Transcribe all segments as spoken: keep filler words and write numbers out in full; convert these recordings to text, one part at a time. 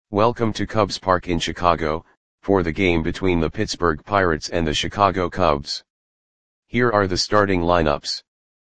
Welcome to Cubs Park in Chicago, for the game between the Pittsburgh Pirates and the Chicago Cubs. Here are the starting lineups.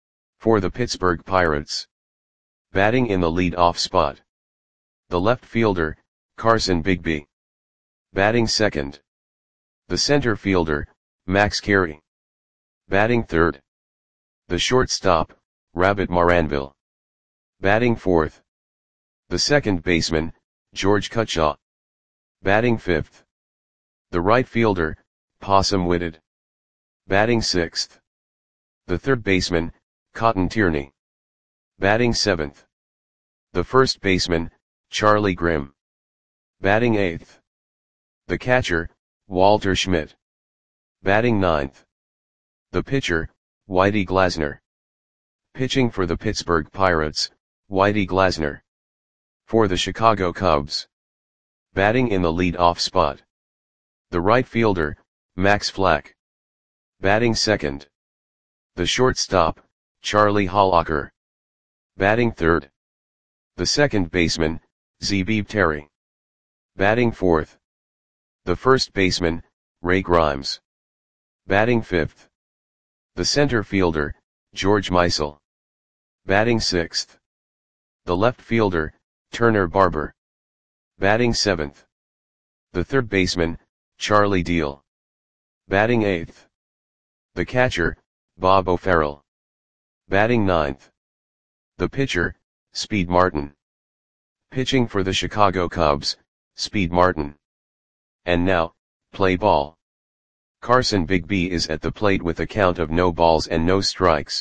For the Pittsburgh Pirates. Batting in the lead-off spot. The left fielder, Carson Bigby. Batting second. The center fielder, Max Carey. Batting third. The shortstop, Rabbit Maranville. Batting fourth. The second baseman, George Cutshaw. Batting fifth. The right fielder, Possum Whitted. Batting sixth. The third baseman, Cotton Tierney. Batting seventh. The first baseman, Charlie Grimm. Batting eighth. The catcher, Walter Schmidt. Batting ninth. The pitcher, Whitey Glasner. Pitching for the Pittsburgh Pirates, Whitey Glasner. For the Chicago Cubs. Batting in the lead-off spot. The right fielder, Max Flack. Batting second. The shortstop, Charlie Hollacker. Batting third. The second baseman, Zebib Terry. Batting fourth. The first baseman, Ray Grimes. Batting fifth. The center fielder, George Meisel. Batting sixth. The left fielder, Turner Barber. Batting seventh. The third baseman, Charlie Deal. Batting eighth. The catcher, Bob O'Farrell. Batting ninth. The pitcher, Speed Martin. Pitching for the Chicago Cubs, Speed Martin. And now, play ball. Carson Bigby is at the plate with a count of no balls and no strikes.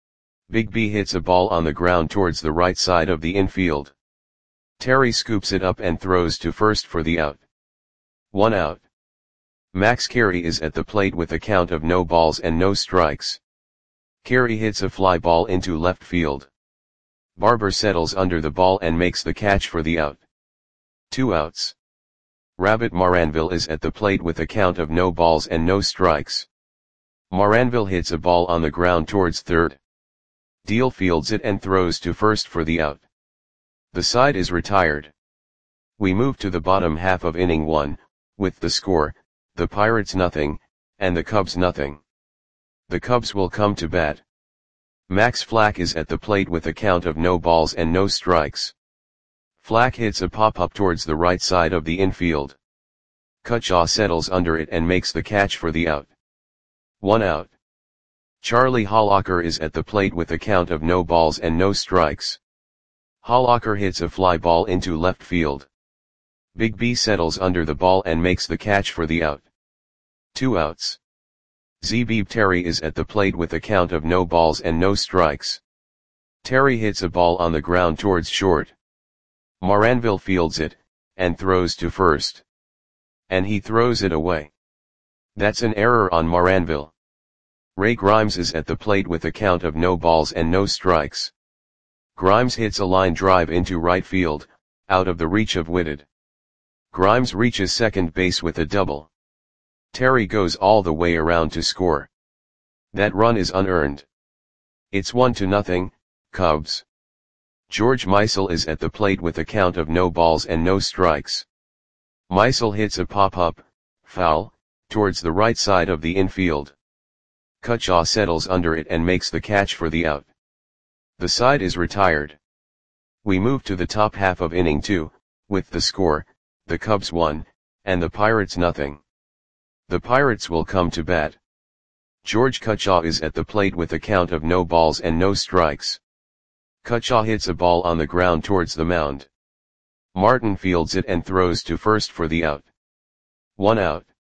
Bigby hits a ball on the ground towards the right side of the infield. Terry scoops it up and throws to first for the out. One out. Max Carey is at the plate with a count of no balls and no strikes. Carey hits a fly ball into left field. Barber settles under the ball and makes the catch for the out. Two outs. Rabbit Maranville is at the plate with a count of no balls and no strikes. Maranville hits a ball on the ground towards third. Deal fields it and throws to first for the out. The side is retired. We move to the bottom half of inning one, with the score, the Pirates nothing, and the Cubs nothing. The Cubs will come to bat. Max Flack is at the plate with a count of no balls and no strikes. Flack hits a pop-up towards the right side of the infield. Cutshaw settles under it and makes the catch for the out. One out. Charlie Hollacker is at the plate with a count of no balls and no strikes. Hollacker hits a fly ball into left field. Bigby settles under the ball and makes the catch for the out. Two outs. Zebib Terry is at the plate with a count of no balls and no strikes. Terry hits a ball on the ground towards short. Maranville fields it, and throws to first. And he throws it away. That's an error on Maranville. Ray Grimes is at the plate with a count of no balls and no strikes. Grimes hits a line drive into right field, out of the reach of Whitted. Grimes reaches second base with a double. Terry goes all the way around to score. That run is unearned. It's one to nothing, Cubs. George Meisel is at the plate with a count of no balls and no strikes. Meisel hits a pop-up, foul, towards the right side of the infield. Cutshaw settles under it and makes the catch for the out. The side is retired. We move to the top half of inning two, with the score, the Cubs one, and the Pirates nothing. The Pirates will come to bat. George Cutshaw is at the plate with a count of no balls and no strikes. Cutshaw hits a ball on the ground towards the mound. Martin fields it and throws to first for the out. One out.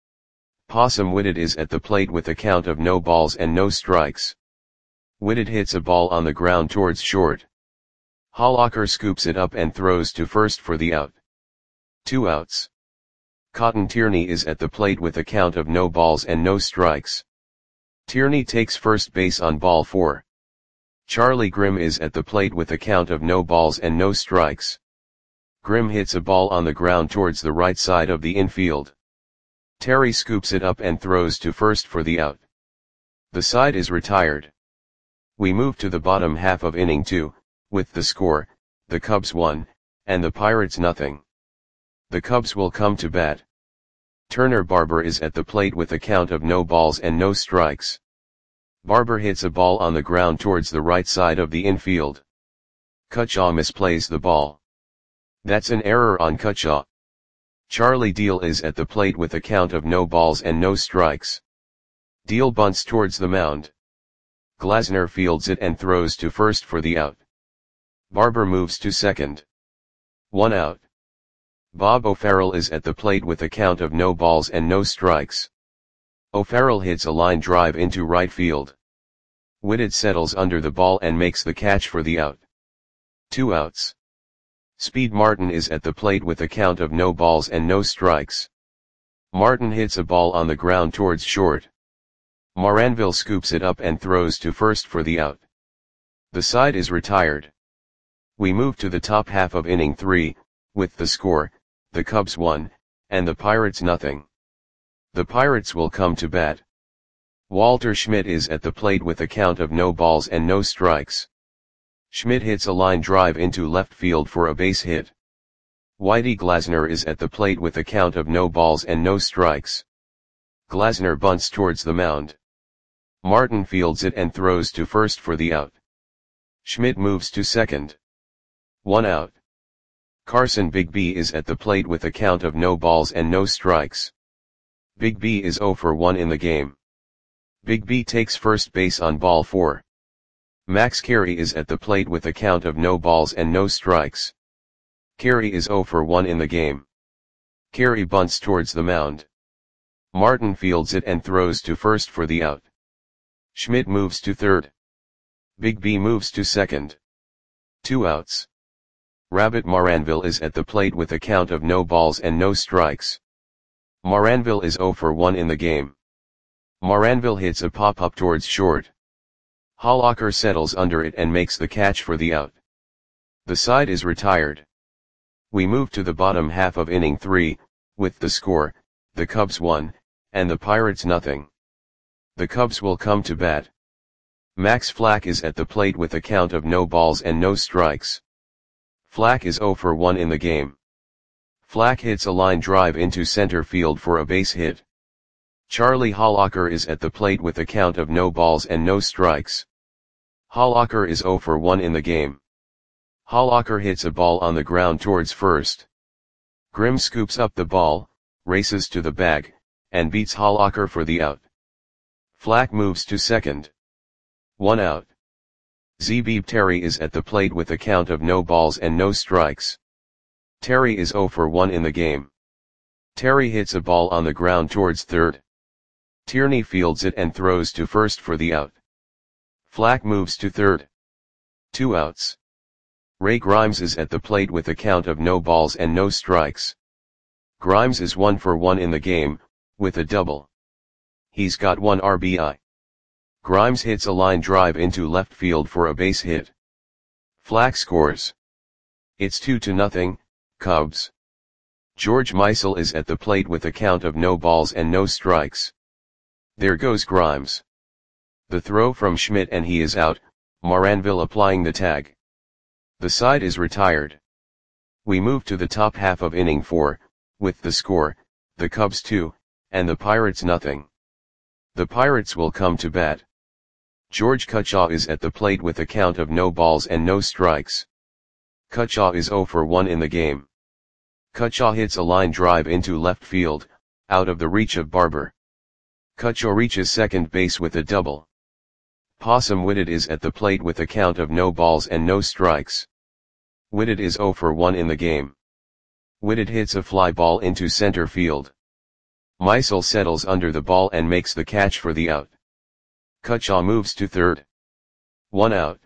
Possum Whitted is at the plate with a count of no balls and no strikes. Whitted hits a ball on the ground towards short. Hollacker scoops it up and throws to first for the out. Two outs. Cotton Tierney is at the plate with a count of no balls and no strikes. Tierney takes first base on ball four. Charlie Grimm is at the plate with a count of no balls and no strikes. Grimm hits a ball on the ground towards the right side of the infield. Terry scoops it up and throws to first for the out. The side is retired. We move to the bottom half of inning two, with the score, the Cubs one, and the Pirates nothing. The Cubs will come to bat. Turner Barber is at the plate with a count of no balls and no strikes. Barber hits a ball on the ground towards the right side of the infield. Cutshaw misplays the ball. That's an error on Cutshaw. Charlie Deal is at the plate with a count of no balls and no strikes. Deal bunts towards the mound. Glasner fields it and throws to first for the out. Barber moves to second. One out. Bob O'Farrell is at the plate with a count of no balls and no strikes. O'Farrell hits a line drive into right field. Whitted settles under the ball and makes the catch for the out. Two outs. Speed Martin is at the plate with a count of no balls and no strikes. Martin hits a ball on the ground towards short. Moranville scoops it up and throws to first for the out. The side is retired. We move to the top half of inning three, with the score, the Cubs one, and the Pirates nothing. The Pirates will come to bat. Walter Schmidt is at the plate with a count of no balls and no strikes. Schmidt hits a line drive into left field for a base hit. Whitey Glasner is at the plate with a count of no balls and no strikes. Glasner bunts towards the mound. Martin fields it and throws to first for the out. Schmidt moves to second. One out. Carson Bigby is at the plate with a count of no balls and no strikes. Bigby is oh for one in the game. Bigby takes first base on ball four. Max Carey is at the plate with a count of no balls and no strikes. Carey is oh for one in the game. Carey bunts towards the mound. Martin fields it and throws to first for the out. Schmidt moves to third. Bigby moves to second. Two outs. Rabbit Moranville is at the plate with a count of no balls and no strikes. Moranville is oh for one in the game. Moranville hits a pop-up towards short. Hollacker settles under it and makes the catch for the out. The side is retired. We move to the bottom half of inning three, with the score, the Cubs one, and the Pirates nothing. The Cubs will come to bat. Max Flack is at the plate with a count of no balls and no strikes. Flack is oh for one in the game. Flack hits a line drive into center field for a base hit. Charlie Hollacker is at the plate with a count of no balls and no strikes. Hollacker is oh for one in the game. Hollacker hits a ball on the ground towards first. Grimm scoops up the ball, races to the bag, and beats Hollacker for the out. Flack moves to second. One out. Zeebeeb Terry is at the plate with a count of no balls and no strikes. Terry is oh for one in the game. Terry hits a ball on the ground towards third. Tierney fields it and throws to first for the out. Flack moves to third. Two outs. Ray Grimes is at the plate with a count of no balls and no strikes. Grimes is one for one in the game, with a double. He's got one R B I. Grimes hits a line drive into left field for a base hit. Flack scores. It's two to nothing, Cubs. George Meisel is at the plate with a count of no balls and no strikes. There goes Grimes. The throw from Schmidt and he is out, Moranville applying the tag. The side is retired. We move to the top half of inning four, with the score, the Cubs two, and the Pirates nothing. The Pirates will come to bat. George Cutshaw is at the plate with a count of no balls and no strikes. Cutshaw is oh for one in the game. Cutshaw hits a line drive into left field, out of the reach of Barber. Cutshaw reaches second base with a double. Possum Whitted is at the plate with a count of no balls and no strikes. Whitted is oh for one in the game. Whitted hits a fly ball into center field. Meisel settles under the ball and makes the catch for the out. Cutshaw moves to third. One out.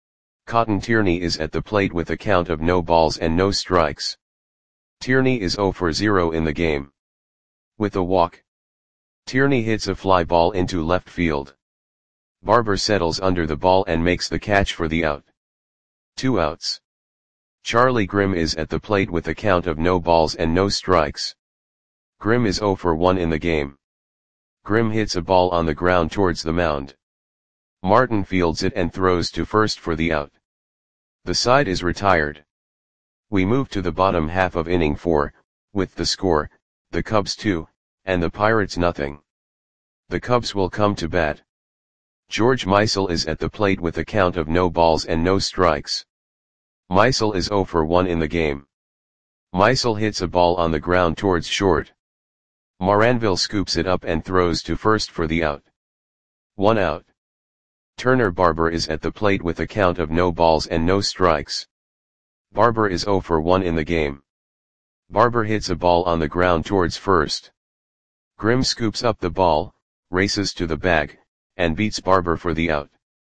Cotton Tierney is at the plate with a count of no balls and no strikes. Tierney is oh for zero in the game. With a walk. Tierney hits a fly ball into left field. Barber settles under the ball and makes the catch for the out. Two outs. Charlie Grimm is at the plate with a count of no balls and no strikes. Grimm is oh for one in the game. Grimm hits a ball on the ground towards the mound. Martin fields it and throws to first for the out. The side is retired. We move to the bottom half of inning four, with the score, the Cubs two, and the Pirates nothing. The Cubs will come to bat. George Meisel is at the plate with a count of no balls and no strikes. Meisel is zero for one in the game. Meisel hits a ball on the ground towards short. Moranville scoops it up and throws to first for the out. One out. Turner Barber is at the plate with a count of no balls and no strikes. Barber is zero for one in the game. Barber hits a ball on the ground towards first. Grimm scoops up the ball, races to the bag, and beats Barber for the out.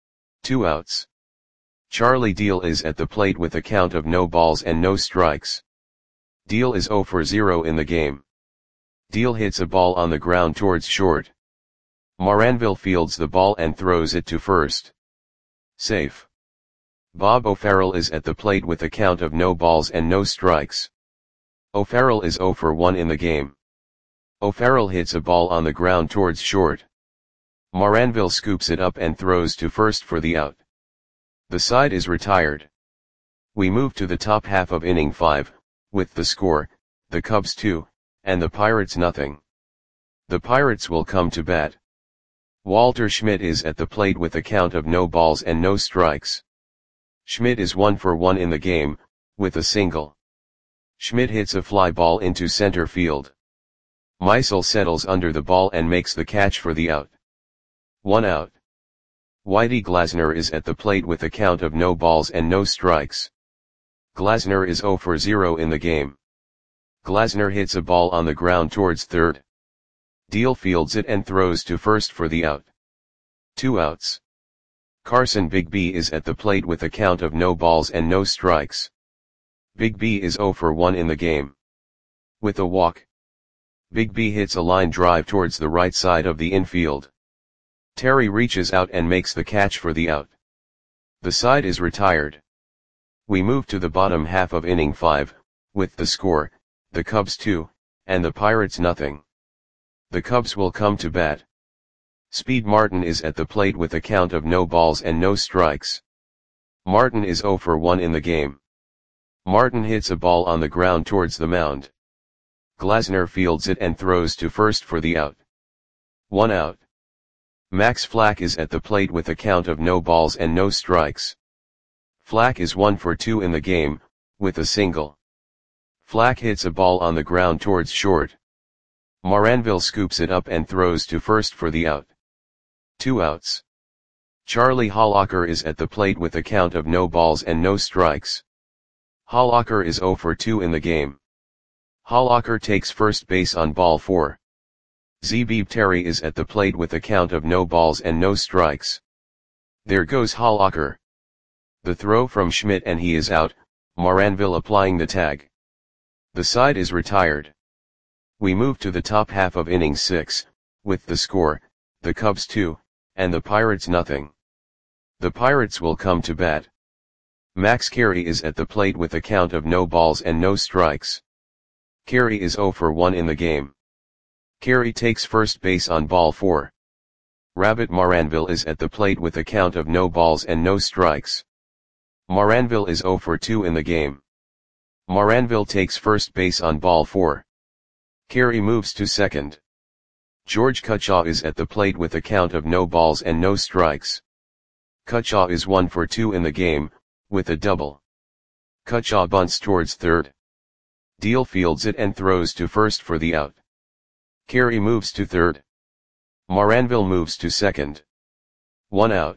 Two outs. Charlie Deal is at the plate with a count of no balls and no strikes. Deal is zero for zero in the game. Deal hits a ball on the ground towards short. Moranville fields the ball and throws it to first. Safe. Bob O'Farrell is at the plate with a count of no balls and no strikes. O'Farrell is zero for one in the game. O'Farrell hits a ball on the ground towards short. Moranville scoops it up and throws to first for the out. The side is retired. We move to the top half of inning five, with the score, the Cubs two, and the Pirates nothing. The Pirates will come to bat. Walter Schmidt is at the plate with a count of no balls and no strikes. Schmidt is one for one in the game, with a single. Schmidt hits a fly ball into center field. Meisel settles under the ball and makes the catch for the out. One out. Whitey Glasner is at the plate with a count of no balls and no strikes. Glasner is zero for zero in the game. Glasner hits a ball on the ground towards third. Deal fields it and throws to first for the out. Two outs. Carson Big B is at the plate with a count of no balls and no strikes. Big B is zero for one in the game. With a walk. Big B hits a line drive towards the right side of the infield. Terry reaches out and makes the catch for the out. The side is retired. We move to the bottom half of inning five, with the score, the Cubs two, and the Pirates nothing. The Cubs will come to bat. Speed Martin is at the plate with a count of no balls and no strikes. Martin is zero for one in the game. Martin hits a ball on the ground towards the mound. Glasner fields it and throws to first for the out. One out. Max Flack is at the plate with a count of no balls and no strikes. Flack is one for two in the game, with a single. Flack hits a ball on the ground towards short. Moranville scoops it up and throws to first for the out. Two outs. Charlie Hollacker is at the plate with a count of no balls and no strikes. Hollacker is zero for two in the game. Hollacker takes first base on ball four. Zeebeeb Terry is at the plate with a count of no balls and no strikes. There goes Hollacker. The throw from Schmidt and he is out, Moranville applying the tag. The side is retired. We move to the top half of inning six, with the score, the Cubs two, and the Pirates nothing. The Pirates will come to bat. Max Carey is at the plate with a count of no balls and no strikes. Carey is zero for one in the game. Carey takes first base on ball four. Rabbit Moranville is at the plate with a count of no balls and no strikes. Moranville is zero for two in the game. Moranville takes first base on ball four. Carey moves to second. George Cutshaw is at the plate with a count of no balls and no strikes. Cutshaw is one for two in the game, with a double. Cutshaw bunts towards third. Deal fields it and throws to first for the out. Carey moves to third. Moranville moves to second. One out.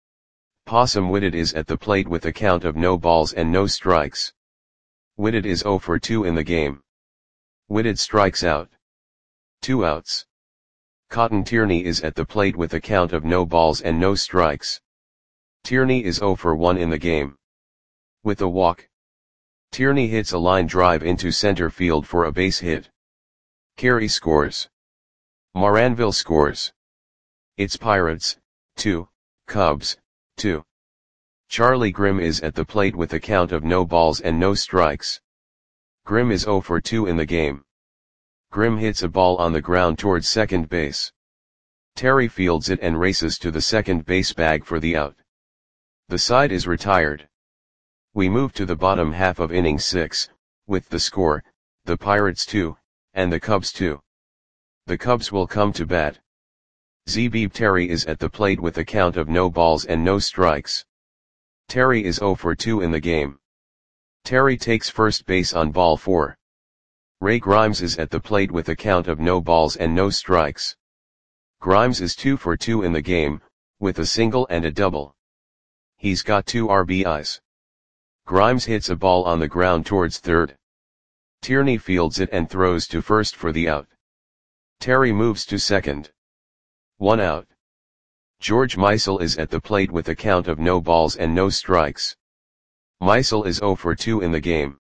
Possum Whitted is at the plate with a count of no balls and no strikes. Whitted is zero for two in the game. Whitted strikes out. Two outs. Cotton Tierney is at the plate with a count of no balls and no strikes. Tierney is zero for one in the game. With a walk. Tierney hits a line drive into center field for a base hit. Carey scores. Moranville scores. It's Pirates, two, Cubs, two. Charlie Grimm is at the plate with a count of no balls and no strikes. Grimm is zero for two in the game. Grimm hits a ball on the ground towards second base. Terry fields it and races to the second base bag for the out. The side is retired. We move to the bottom half of inning six, with the score, the Pirates two, and the Cubs two. The Cubs will come to bat. Zebib Terry is at the plate with a count of no balls and no strikes. Terry is oh for two in the game. Terry takes first base on ball four. Ray Grimes is at the plate with a count of no balls and no strikes. Grimes is two for two in the game, with a single and a double. He's got two R B Is. Grimes hits a ball on the ground towards third. Tierney fields it and throws to first for the out. Terry moves to second. One out. George Meisel is at the plate with a count of no balls and no strikes. Meisel is oh for two in the game.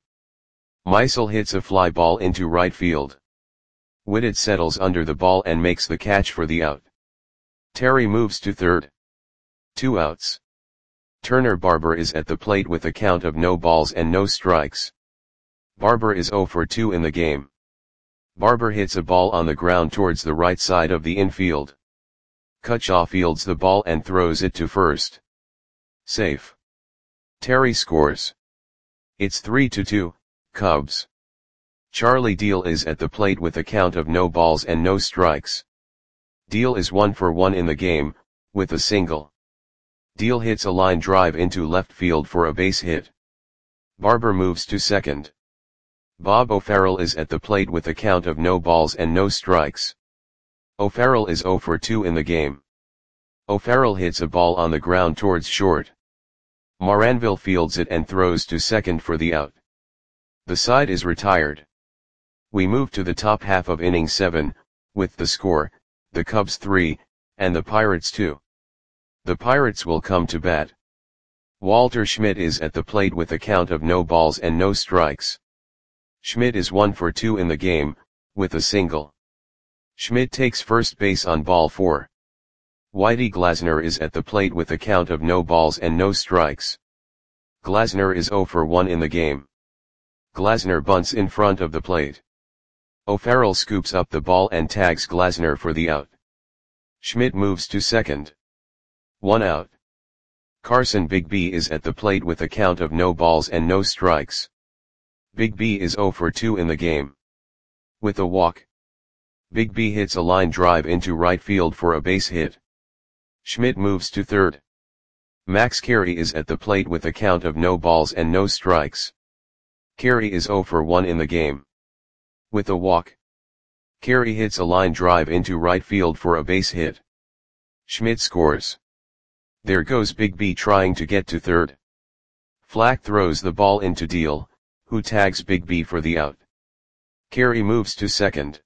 Meisel hits a fly ball into right field. Whitted settles under the ball and makes the catch for the out. Terry moves to third. Two outs. Turner Barber is at the plate with a count of no balls and no strikes. Barber is oh for two in the game. Barber hits a ball on the ground towards the right side of the infield. Cutchaw fields the ball and throws it to first. Safe. Terry scores. It's three to two, Cubs. Charlie Deal is at the plate with a count of no balls and no strikes. Deal is one for one in the game, with a single. Deal hits a line drive into left field for a base hit. Barber moves to second. Bob O'Farrell is at the plate with a count of no balls and no strikes. O'Farrell is oh for two in the game. O'Farrell hits a ball on the ground towards short. Moranville fields it and throws to second for the out. The side is retired. We move to the top half of inning seven, with the score, the Cubs three, and the Pirates two. The Pirates will come to bat. Walter Schmidt is at the plate with a count of no balls and no strikes. Schmidt is one for two in the game, with a single. Schmidt takes first base on ball four. Whitey Glasner is at the plate with a count of no balls and no strikes. Glasner is oh for one in the game. Glasner bunts in front of the plate. O'Farrell scoops up the ball and tags Glasner for the out. Schmidt moves to second. One out. Carson Bigby is at the plate with a count of no balls and no strikes. Bigby is oh for two in the game. With a walk. Bigby hits a line drive into right field for a base hit. Schmidt moves to third. Max Carey is at the plate with a count of no balls and no strikes. Carey is oh for one in the game. With a walk. Carey hits a line drive into right field for a base hit. Schmidt scores. There goes Bigby trying to get to third. Flack throws the ball into Deal, who tags Bigby for the out. Carey moves to second.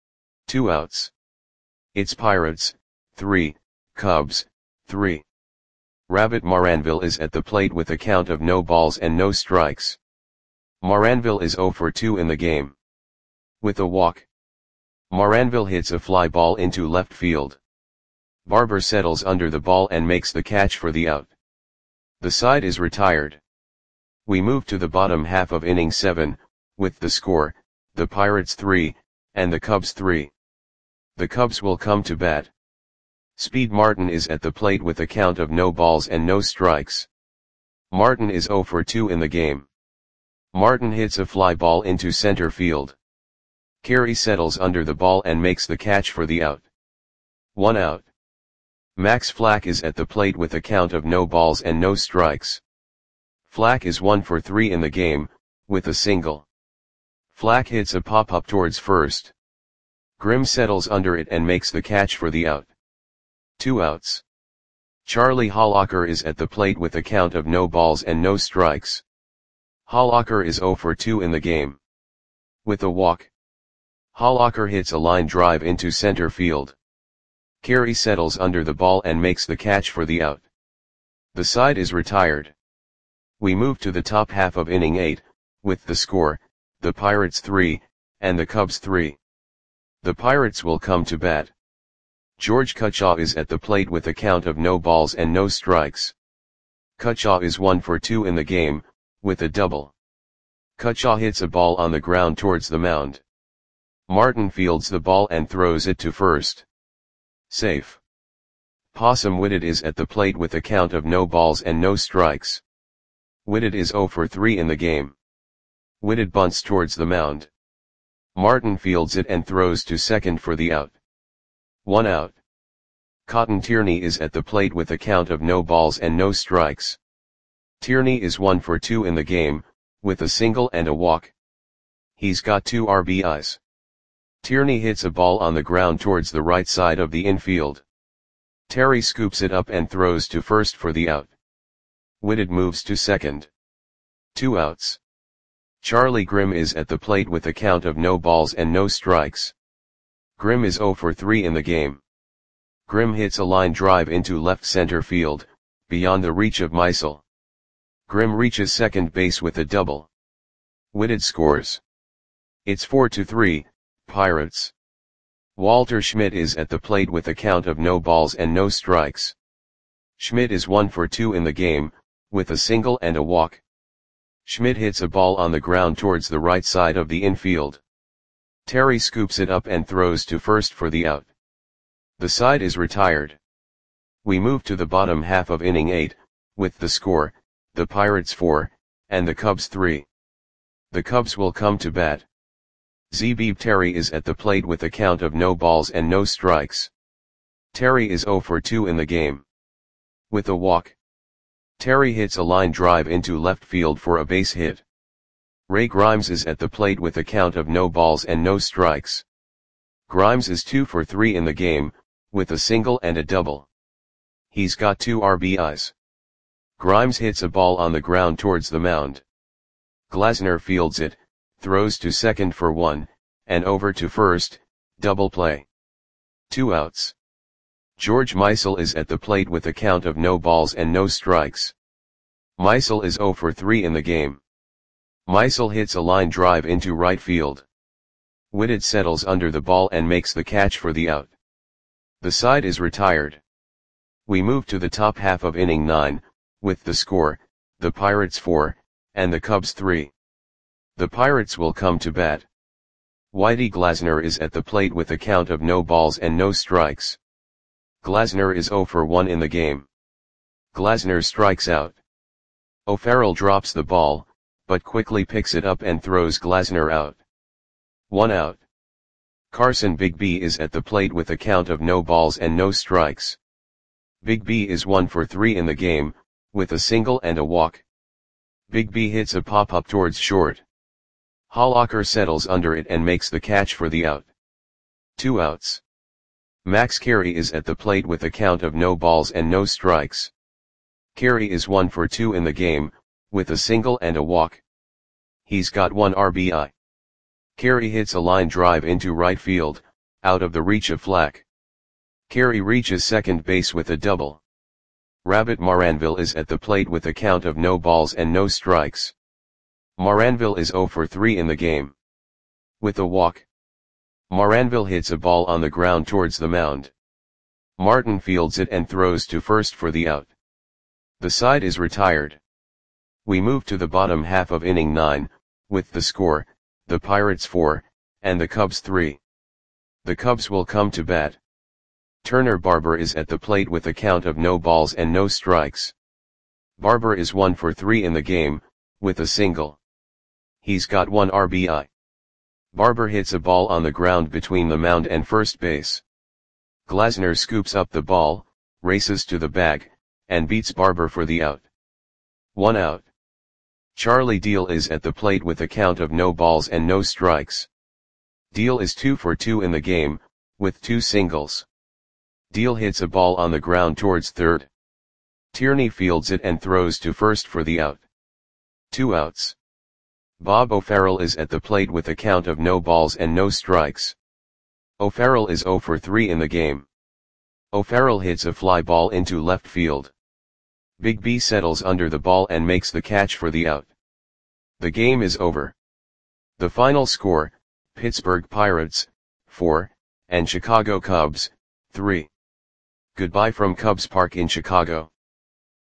Two outs. It's Pirates, three, Cubs, three. Rabbit Moranville is at the plate with a count of no balls and no strikes. Moranville is oh for two in the game. With a walk. Moranville hits a fly ball into left field. Barber settles under the ball and makes the catch for the out. The side is retired. We move to the bottom half of inning seven, with the score, the Pirates three, and the Cubs three. The Cubs will come to bat. Speed Martin is at the plate with a count of no balls and no strikes. Martin is oh for two in the game. Martin hits a fly ball into center field. Carey settles under the ball and makes the catch for the out. One out. Max Flack is at the plate with a count of no balls and no strikes. Flack is one for three in the game, with a single. Flack hits a pop-up towards first. Grimm settles under it and makes the catch for the out. Two outs. Charlie Hollacker is at the plate with a count of no balls and no strikes. Hollacker is oh for two in the game. With a walk. Hollacker hits a line drive into center field. Carey settles under the ball and makes the catch for the out. The side is retired. We move to the top half of inning eight, with the score, the Pirates three, and the Cubs three. The Pirates will come to bat. George Cutchaw is at the plate with a count of no balls and no strikes. Cutchaw is one for two in the game, with a double. Cutchaw hits a ball on the ground towards the mound. Martin fields the ball and throws it to first. Safe. Possum Whitted is at the plate with a count of no balls and no strikes. Whitted is oh for three in the game. Whitted bunts towards the mound. Martin fields it and throws to second for the out. One out. Cotton Tierney is at the plate with a count of no balls and no strikes. Tierney is one for two in the game, with a single and a walk. He's got two R B Is. Tierney hits a ball on the ground towards the right side of the infield. Terry scoops it up and throws to first for the out. Whitted moves to second. Two outs. Charlie Grimm is at the plate with a count of no balls and no strikes. Grimm is zero for three in the game. Grimm hits a line drive into left center field, beyond the reach of Meisel. Grimm reaches second base with a double. Whitted scores. It's four to three, Pirates. Walter Schmidt is at the plate with a count of no balls and no strikes. Schmidt is one for two in the game, with a single and a walk. Schmidt hits a ball on the ground towards the right side of the infield. Terry scoops it up and throws to first for the out. The side is retired. We move to the bottom half of inning eight, with the score, the Pirates four, and the Cubs three. The Cubs will come to bat. Zebib Terry is at the plate with a count of no balls and no strikes. Terry is zero for two in the game. With a walk. Terry hits a line drive into left field for a base hit. Ray Grimes is at the plate with a count of no balls and no strikes. Grimes is two for three in the game, with a single and a double. He's got two R B Is. Grimes hits a ball on the ground towards the mound. Glasner fields it, throws to second for one, and over to first, double play. Two outs. George Meisel is at the plate with a count of no balls and no strikes. Meisel is zero for three in the game. Meisel hits a line drive into right field. Whitted settles under the ball and makes the catch for the out. The side is retired. We move to the top half of inning nine, with the score, the Pirates four, and the Cubs three. The Pirates will come to bat. Whitey Glasner is at the plate with a count of no balls and no strikes. Glasner is zero for one in the game. Glasner strikes out. O'Farrell drops the ball, but quickly picks it up and throws Glasner out. One out. Carson Bigby is at the plate with a count of no balls and no strikes. Bigby is one for three in the game, with a single and a walk. Bigby hits a pop-up towards short. Hollacker settles under it and makes the catch for the out. Two outs. Max Carey is at the plate with a count of no balls and no strikes. Carey is one for two in the game, with a single and a walk. He's got one R B I. Carey hits a line drive into right field, out of the reach of Flack. Carey reaches second base with a double. Rabbit Maranville is at the plate with a count of no balls and no strikes. Maranville is zero for three in the game. With a walk. Maranville hits a ball on the ground towards the mound. Martin fields it and throws to first for the out. The side is retired. We move to the bottom half of inning nine, with the score, the Pirates four, and the Cubs three. The Cubs will come to bat. Turner Barber is at the plate with a count of no balls and no strikes. Barber is one for three in the game, with a single. He's got one R B I. Barber hits a ball on the ground between the mound and first base. Glasner scoops up the ball, races to the bag, and beats Barber for the out. One out. Charlie Deal is at the plate with a count of no balls and no strikes. Deal is two for two in the game, with two singles. Deal hits a ball on the ground towards third. Tierney fields it and throws to first for the out. Two outs. Bob O'Farrell is at the plate with a count of no balls and no strikes. O'Farrell is zero for three in the game. O'Farrell hits a fly ball into left field. Bigby settles under the ball and makes the catch for the out. The game is over. The final score, Pittsburgh Pirates, four, and Chicago Cubs, three. Goodbye from Cubs Park in Chicago.